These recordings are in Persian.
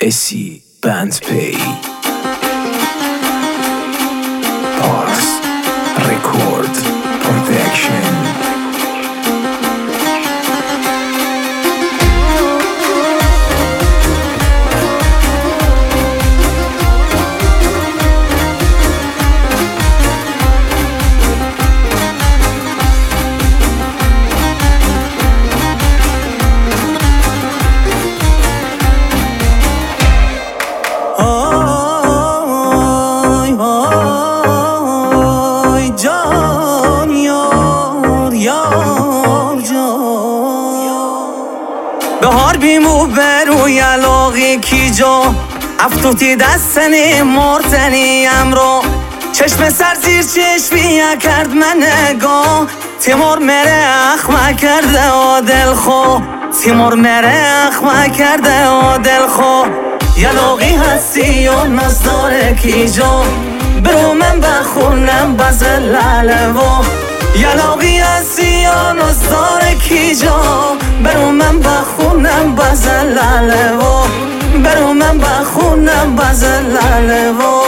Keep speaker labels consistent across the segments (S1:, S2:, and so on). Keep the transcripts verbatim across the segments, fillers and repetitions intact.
S1: اسی بند پی پارس رکورد پروڈکشن.
S2: بهار بیمو بروی علاقی کی جا افتوتی دستنی مرتنی امرو چشم سر زیر چشمی کرد من نگاه تیمور مره اخمه کرده و دل خو تیمور مره اخمه کرده و دل خو یلاقی هستی و نزداره کی جا برو من بخونم بزل لاله و یلاقی هستی و نزداره کی جا برو من بخونم بزل لاله و برو من بخونم بزل لاله و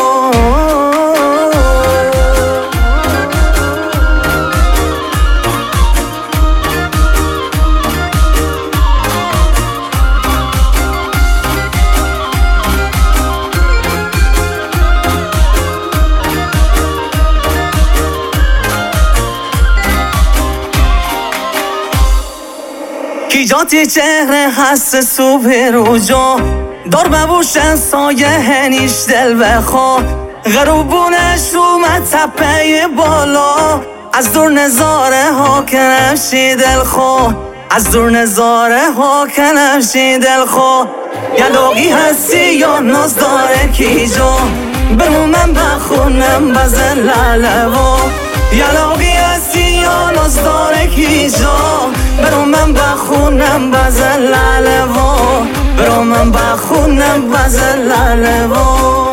S2: کی جاتی چهره هست صبح رو جا دار ببوشن سایه هنیش دل بخوا غروبونش اومد تپه بالا از دور نظاره ها کنمشی دل خوا از دور نظاره ها کنمشی دل خوا یلاقی هستی یا ناز داره کی جا برو من بخونم بزن لاله و یلاقی هستی یا ناز داره کی جا برو من بخونم بزن لاله و برو من بخونم بزن لاله و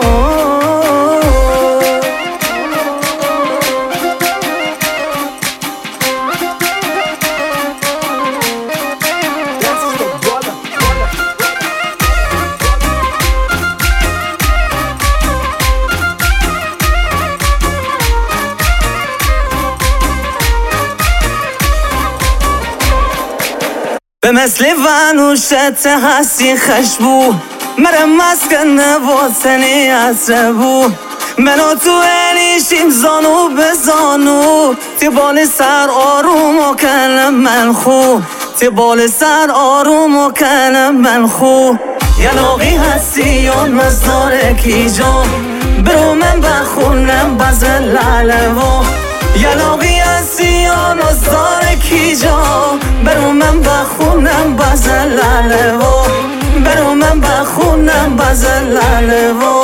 S2: به مثل ونوشت هستی خشبو مرم مسکن واسنی عصربو منو تو انیشیم زانو به زانو تی بال سر آروم و کنم من خو تی بال سر آروم و کنم من خو یلاقی هستی یا نزداره کی جا برو من بخونم بزن لاله و یلاقی هستی یا نزداره کی جا برو من بخونم بزن لاله و برو من بخونم بزن لاله و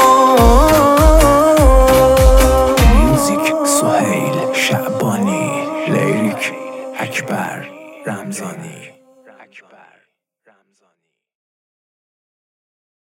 S1: موزیک سهیل شعبانی، لیریک اکبر رمضانی.